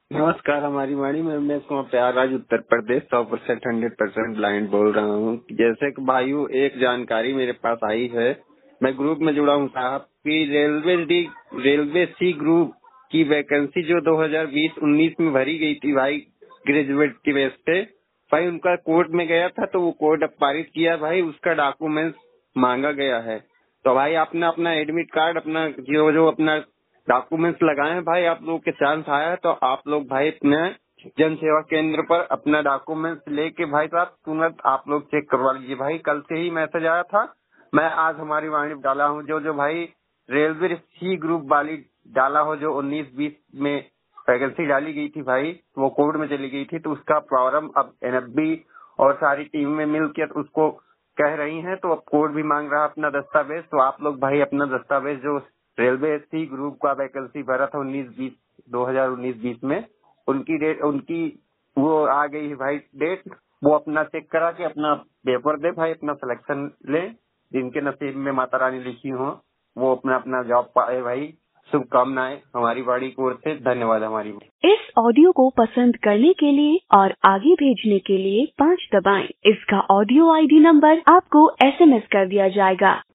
नमस्कार हमारी वाणी में मैं प्रयागराज उत्तर प्रदेश 100% 100% ब्लाइंड बोल रहा हूँ। जैसे कि भाइयों एक जानकारी मेरे पास आई है, मैं ग्रुप में जुड़ा हूँ साहब कि रेलवे सी ग्रुप की वैकेंसी जो 2020-19 में भरी गई थी भाई, ग्रेजुएट की बेस पे भाई, उनका कोर्ट में गया था तो वो कोर्ट अब पारित किया भाई, उसका डॉक्यूमेंट्स मांगा गया है। तो भाई आपने अपना एडमिट कार्ड अपना जो अपना डॉक्यूमेंट्स लगाए हैं भाई, आप लोग के चांस आया है तो आप लोग भाई अपने जन सेवा केंद्र पर अपना डॉक्यूमेंट्स लेके भाई साहब तुरंत आप लोग चेक करवा लीजिए भाई। कल से ही मैसेज आया था, मैं आज हमारी वाणी डाला हूँ जो भाई रेलवे सी ग्रुप वाली डाला हो, जो 19-20 में वैकेंसी डाली गई थी भाई, वो कोर्ट में चली गई थी, तो उसका प्रॉब्लम अब एनएफबी और सारी टीम में मिलकर उसको कह रही हैं, तो अब कोर्ट भी मांग रहा है अपना दस्तावेज। तो आप लोग भाई अपना दस्तावेज जो रेलवे सी ग्रुप का वैकेंसी भरा था 2019-20 में, उनकी वो आ गई है भाई डेट, वो अपना चेक करा के अपना पेपर दे भाई, अपना सिलेक्शन ले, जिनके नसीब में माता रानी लिखी हो वो अपना जॉब पाए भाई। शुभकामनाएं हमारी वाणी की ओर से, धन्यवाद हमारी। इस ऑडियो को पसंद करने के लिए और आगे भेजने के लिए 5 दबाएं। इसका ऑडियो आईडी नंबर आपको SMS कर दिया जाएगा।